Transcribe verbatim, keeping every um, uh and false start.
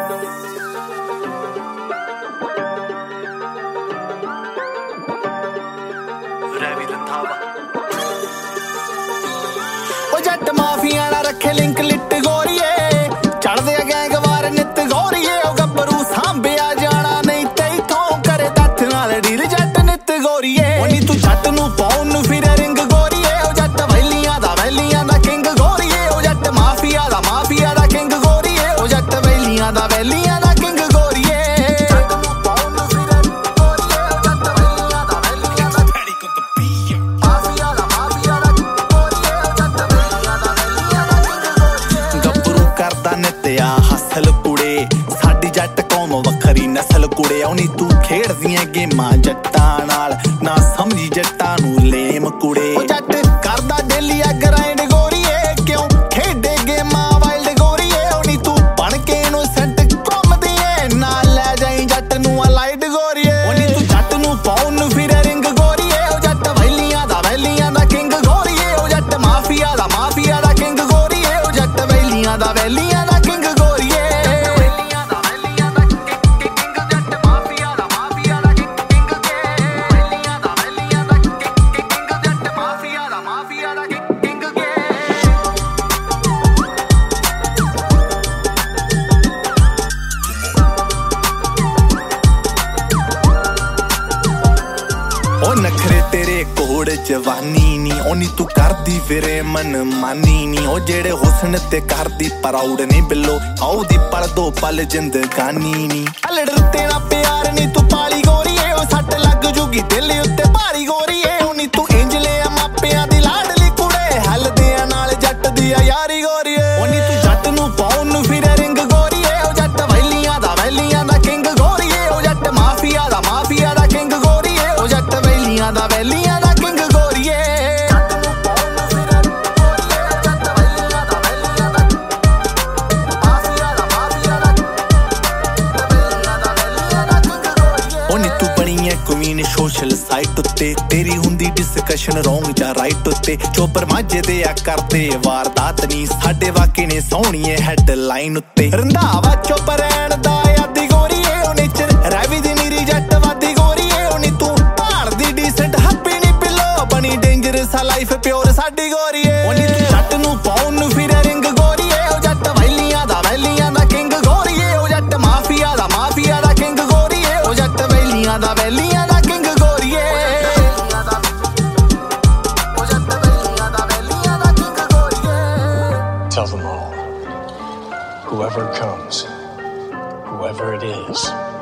ओ जट माफिया ना रखे लिंक लिट गोरिए चढ़दे गैंग वार नित गोरिए ओ गब्बरू सांभिया जाना नहीं तई थों करे दथ नाल डील जट नित गोरिए ओ नी तू जट नू पाउन नू फिर रिंग गोरिए ओ जट वैलियां दा वैलियां दा किंग गोरिए ओ जट माफिया दा माफिया दा किंग गोरिए ओ जट वैलियां दा वैलियां दा किंग गोरिए जट नू पाउन नू फिर रिंग गोरिए ओ जट वैलियां दा वैलियां दा माफिया दा माफिया दा गोरिए ओ जट वैलियां दा वैलियां दा किंग गोरिए गब्बरू करदा नित्या हसल कुड़े साडी जट कौम वखरी नस्ल कुड़े ओ नी तू खेड़दियां गेमां जट्टां नाल ना समझी जट्टां नू लेम कुड़े ओ जट करदा डेली आ ग्राइंड गोरीए क्यों खेडे गेमां वाइल्ड गोरीए ओ नी तू बन के इनोसेंट घुमदी ए ना ले जाई जट नू अलाइड गोरीए ओ नी तू जट नू पाउन नू फिर रिंग गोरीए ओ जट वैलियां दा वैलियां दा किंग गोरीए ओ जट माफिया दा माफिया दा किंग गोरीए ओ जट वैलियां दा वैलियां दा किंग गोरीए ओ नखरे तेरे कोड़ जवानी नी ओ नी तू करदी फिरे मन मानी नी ओ जेड़े हुस्न ते करदी प्राउड नी बिल्लो आओ दी पल दो पल जिंदगानी नी अलड़ तेरा प्यार नी तू पाली गोरीए ओ सट लग जूगी दिल उत्ते भारी गोरीए ओ नी तू इंजले मापियां दी लाडली कुड़े हल दे नाल जट दी यारी गोरीए ओ नी तू जट नू पाउन नू फिर रिंग गोरीए ओ जट वैलियां दा वैलियां दा किंग गोरीए ओ जट माफिया दा माफिया दा किंग गोरीए ओ जट वैलियां दा वैलियां दा किंग गोरीए क्वीन सोशल साइट उत्ते तेरी हुंदी डिस्कशन रॉन्ग जा राइट उत्ते चोपर माझे दे आ करदे वारदात नी साडे वाके ने सोहणीए हैडलाइन उत्ते रंधावा चुप रहण दा यादी गोरीए ओ नेचर रवि दी नीरी जट वादी गोरीए ओ नी तू भाल दी डिसेंट हैप्पी नी पिलो बनी डेंजरस आ लाइफ प्योर साडी गोरीए ओ नी तू जट नू पाउन नू फिर रिंग गोरीए ओ जट वैलियां दा वैलियां दा किंग गोरीए ओ जट माफिया दा माफिया दा किंग गोरीए ओ जट वैलियां दा वैलियां दा किंग गोरीए Tell them all, whoever comes, whoever it is,